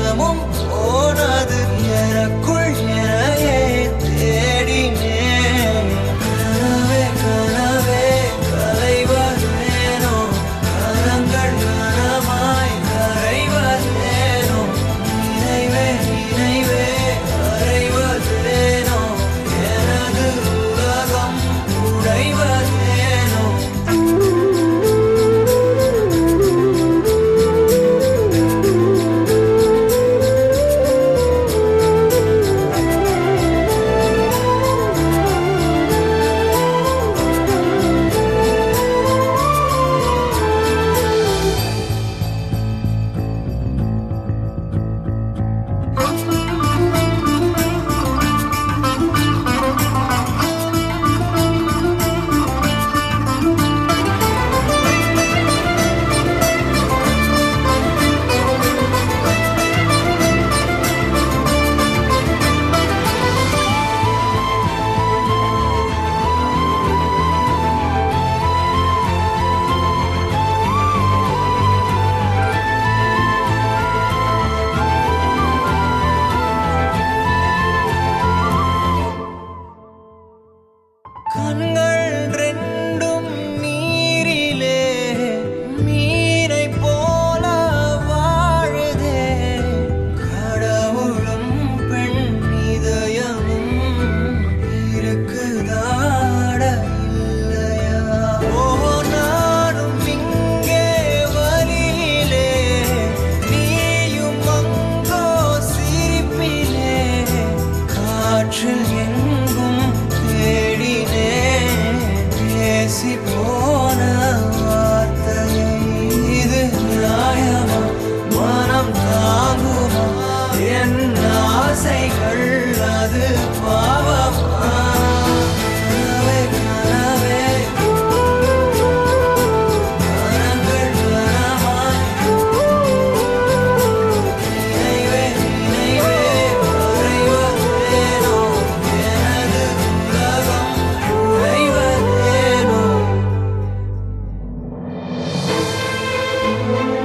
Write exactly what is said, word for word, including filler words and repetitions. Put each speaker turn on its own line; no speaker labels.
மனமும் போனது எனக்குள் எனையே தேடினேன். கனவே கனவே கலைவதேனோ, கரங்கள் கனமாய் கரைவதேனோ, நினைவே நினைவே கரைவதேனோ, எனது உலகம் உடைவதேனோ. கண்கள் ரெண்டும் நீரிலே மீனை போல வாழுதே, கடவுளும் பெண் இதயமும் இருக்குதாட இல்லையா? ஓ நானும் இங்கே வலியிலே, நீயும் அங்கோ சிரிப்பிலே, காற்றில் எங்கும் தேடினேன் பேசி போன வார்த்தையை. இது நியாயமா? மனம் தாங்குமா? என் ஆசைகள் அது பாவமா? கனவே கனவே கரங்கள் கனமாய், நினைவே நினைவே கரைவதேனோ, எனது உலகம் உடைவதேனோ.